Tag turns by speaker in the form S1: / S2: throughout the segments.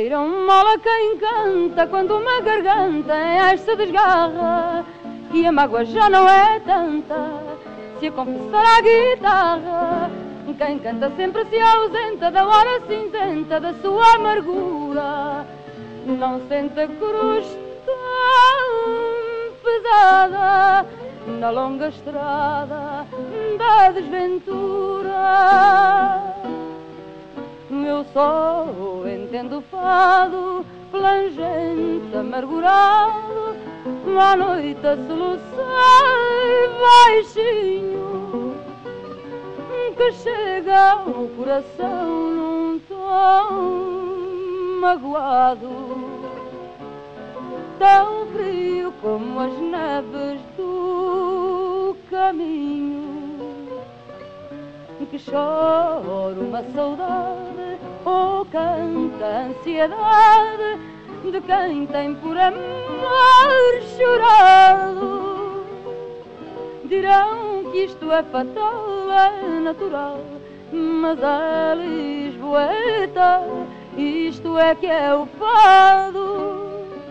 S1: Queiram mal a quem canta quando uma garganta em ar se desgarra e a mágoa já não é tanta se a confessar à guitarra. Quem canta sempre se ausenta da hora cinzenta da sua amargura, não sente a cruz tão pesada na longa estrada da desventura. Eu só entendo o fado plangente, amargurado, à noite a soluçar baixinho, que chega ao coração num tom magoado, tão frio como as neves do caminho, que chora uma saudade ou canta a ansiedade de quem tem por amor chorado. Dirão que isto é fatal, é natural, mas é lisboeta, isto é que é o fado.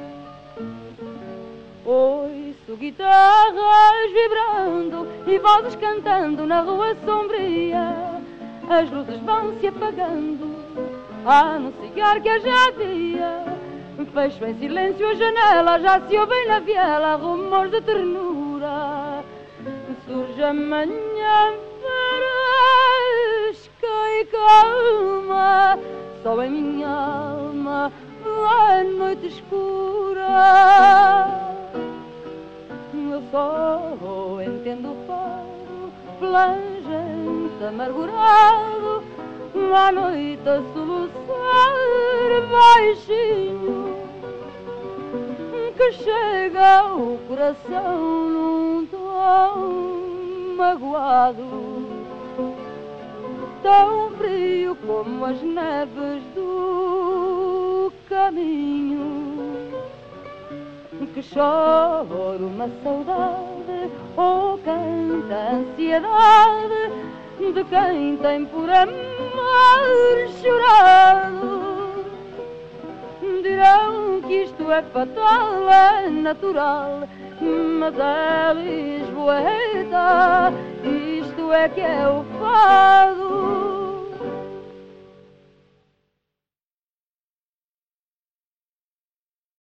S1: Ouço guitarras vibrando e vozes cantando na rua sombria. As luzes vão se apagando a anunciar que já dia. Fecho em silêncio a janela, já se ouvem na viela rumores de ternura. Surge a manhã fresca e calma, só em minha alma a noite escura. Eu só entendo o fado plangente, amargurado, à noite a soluçar baixinho, que chega ao coração num tom magoado, tão frio como as neves do caminho, que chora uma saudade ou canta a ansiedade de quem tem por amor chorado. Dirão que isto é fatal, é natural, mas é lisboeta, isto é que é o fado.